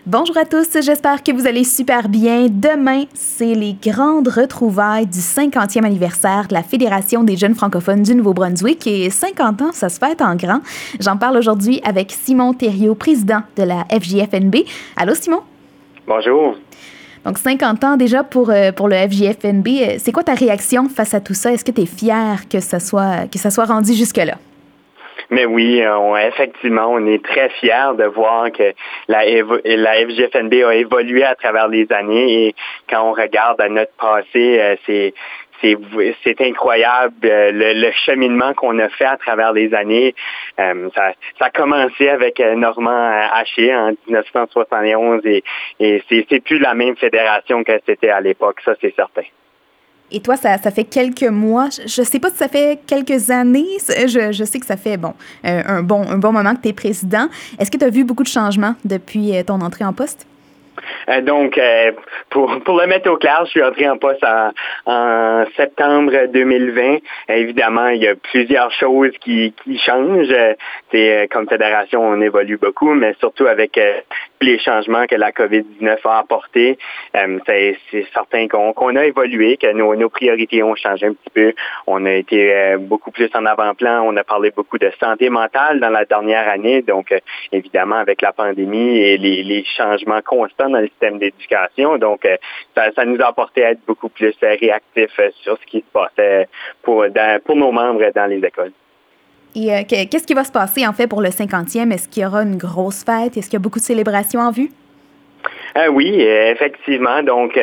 Bonjour à tous, j'espère que vous allez super bien. Demain, c'est les grandes retrouvailles du 50e anniversaire de la Fédération des jeunes francophones du Nouveau-Brunswick et 50 ans, ça se fête en grand. J'en parle aujourd'hui avec Simon Thériault, président de la FJFNB. Allô Simon? Bonjour. Donc 50 ans déjà pour le FJFNB. C'est quoi ta réaction face à tout ça? Est-ce que tu es fier que ça soit rendu jusque-là? Mais oui, effectivement, on est très fiers de voir que la FJFNB a évolué à travers les années et quand on regarde à notre passé, c'est incroyable le cheminement qu'on a fait à travers les années. Ça a commencé avec Normand Haché en 1971 et c'est plus la même fédération que c'était à l'époque, ça c'est certain. Et toi, ça fait quelques mois. Je sais pas si ça fait quelques années. Je sais que ça fait un bon moment que tu es président. Est-ce que tu as vu beaucoup de changements depuis ton entrée en poste? Donc, pour le mettre au clair, je suis entré en poste en septembre 2020. Évidemment, il y a plusieurs choses qui changent. Comme fédération, on évolue beaucoup, mais surtout avec les changements que la COVID-19 a apportés, c'est certain qu'on a évolué, que nos priorités ont changé un petit peu. On a été beaucoup plus en avant-plan. On a parlé beaucoup de santé mentale dans la dernière année. Donc, évidemment, avec la pandémie et les changements constants dans le système d'éducation. Donc, ça nous a apporté à être beaucoup plus réactifs sur ce qui se passait pour nos membres dans les écoles. Et qu'est-ce qui va se passer, en fait, pour le 50e? Est-ce qu'il y aura une grosse fête? Est-ce qu'il y a beaucoup de célébrations en vue? Oui, effectivement. Donc,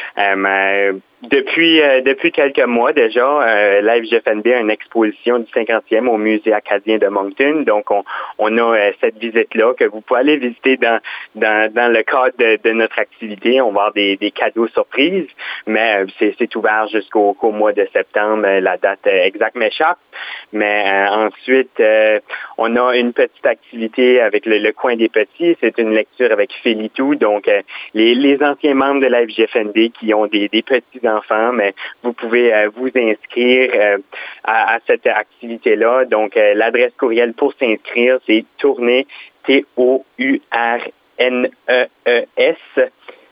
depuis quelques mois déjà, la FJFNB a une exposition du 50e au Musée acadien de Moncton. Donc, on a cette visite-là que vous pouvez aller visiter dans le cadre de notre activité. On va avoir des cadeaux surprises, mais c'est ouvert jusqu'au mois de septembre. La date exacte m'échappe. Mais ensuite, on a une petite activité avec le coin des petits. C'est une lecture avec Félitou. Donc, les anciens membres de la FJFNB qui ont des petits-enfants, mais vous pouvez vous inscrire à cette activité-là. Donc, l'adresse courriel pour s'inscrire, c'est tournée, TOURNEES,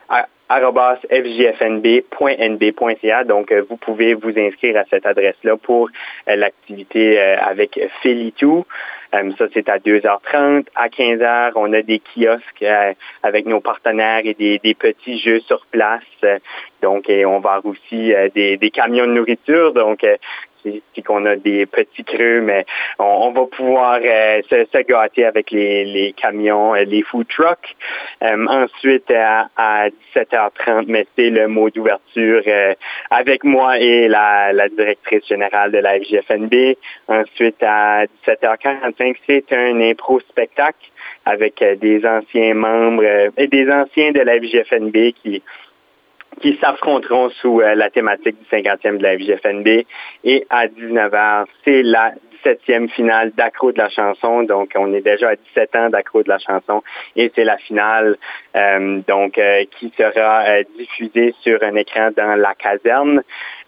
@fjfnb.nb.ca. Donc, vous pouvez vous inscrire à cette adresse-là pour l'activité avec Félitou. Ça, c'est à 2h30. À 15h, on a des kiosques avec nos partenaires et des petits jeux sur place. Donc, et on va avoir aussi des camions de nourriture. Donc, puis qu'on a des petits creux, mais on va pouvoir se gâter avec les camions, les food trucks. Ensuite, à 17h30, mais c'est le mot d'ouverture avec moi et la directrice générale de la FJFNB. Ensuite, à 17h45, c'est un impro-spectacle avec des anciens membres et des anciens de la FJFNB qui s'affronteront sous la thématique du 50e de la FJFNB. Et à 19h, c'est la 17e finale d'Accro de la chanson. Donc, on est déjà à 17 ans d'Accro de la chanson. Et c'est la finale qui sera diffusée sur un écran dans la caserne.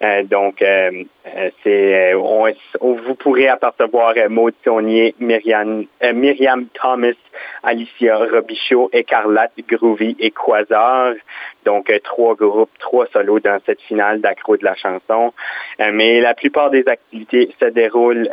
Vous pourrez apercevoir Maud Saunier, Myriam Thomas, Alicia Robichaud, Écarlate, Groovy et Quasar. Donc, 3 groupes, 3 solos dans cette finale d'Accro de la chanson. Mais la plupart des activités se déroulent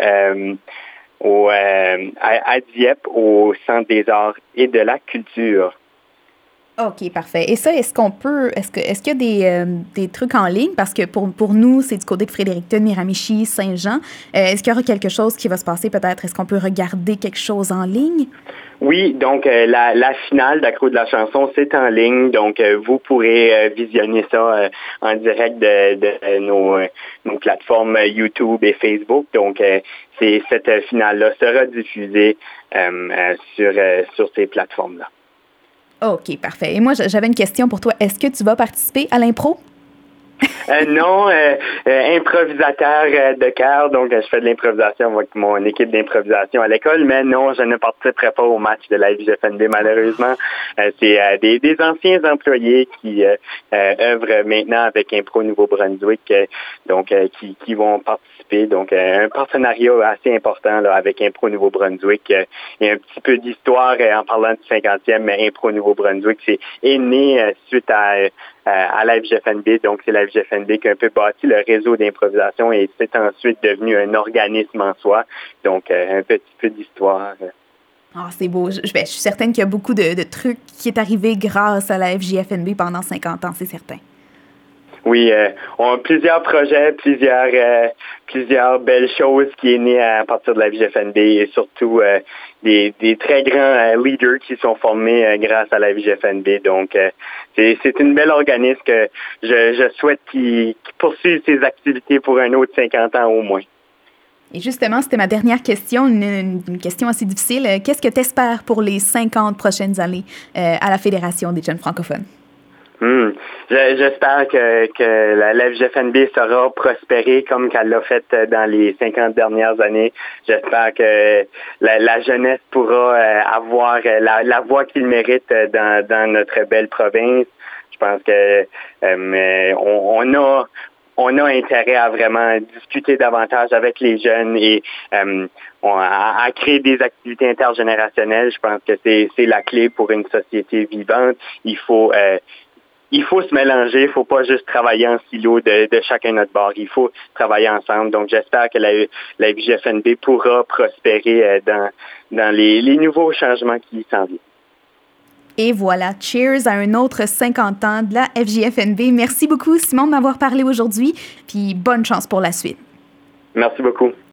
à Dieppe, au Centre des arts et de la culture. OK, parfait. Et ça, est-ce qu'il y a des trucs en ligne? Parce que pour nous, c'est du côté de Fredericton, Miramichi, Saint-Jean. Est-ce qu'il y aura quelque chose qui va se passer peut-être? Est-ce qu'on peut regarder quelque chose en ligne? Oui, donc la finale d'Accro de la chanson, c'est en ligne. Donc, vous pourrez visionner ça en direct de nos plateformes YouTube et Facebook. Donc, cette finale-là sera diffusée sur ces plateformes-là. OK, parfait. Et moi, j'avais une question pour toi. Est-ce que tu vas participer à l'impro? Non, improvisateur de cœur, donc je fais de l'improvisation avec mon équipe d'improvisation à l'école, mais non, je ne participerai pas au match de la FJFNB malheureusement. C'est des anciens employés qui œuvrent maintenant avec Impro Nouveau-Brunswick, qui vont participer participer. Donc, un partenariat assez important là, avec Impro Nouveau-Brunswick. Et un petit peu d'histoire en parlant du 50e Impro Nouveau-Brunswick. C'est né suite à la FGFNB. Donc, c'est la FGFNB qui a un peu bâti le réseau d'improvisation et c'est ensuite devenu un organisme en soi. Donc, un petit peu d'histoire. Ah, c'est beau. Je suis certaine qu'il y a beaucoup de trucs qui est arrivé grâce à la FJFNB pendant 50 ans, c'est certain. Oui, on a plusieurs projets, plusieurs belles choses qui est nées à partir de la FJFNB et surtout des très grands leaders qui sont formés grâce à la FJFNB. Donc, c'est une belle organisme que je souhaite qu'il poursuive ses activités pour un autre 50 ans au moins. Et justement, c'était ma dernière question, une question assez difficile. Qu'est-ce que tu espères pour les 50 prochaines années à la Fédération des jeunes francophones? J'espère que la FJFNB sera prospérée comme qu'elle l'a fait dans les 50 dernières années. J'espère que la jeunesse pourra avoir la voix qu'il mérite dans notre belle province. Je pense que on a intérêt à vraiment discuter davantage avec les jeunes et à créer des activités intergénérationnelles. Je pense que c'est la clé pour une société vivante. Il faut se mélanger, il faut pas juste travailler en silo de chacun notre bord. Il faut travailler ensemble. Donc, j'espère que la FJFNB pourra prospérer dans les nouveaux changements qui s'en viennent. Et voilà, cheers à un autre 50 ans de la FJFNB. Merci beaucoup, Simon, de m'avoir parlé aujourd'hui, puis bonne chance pour la suite. Merci beaucoup.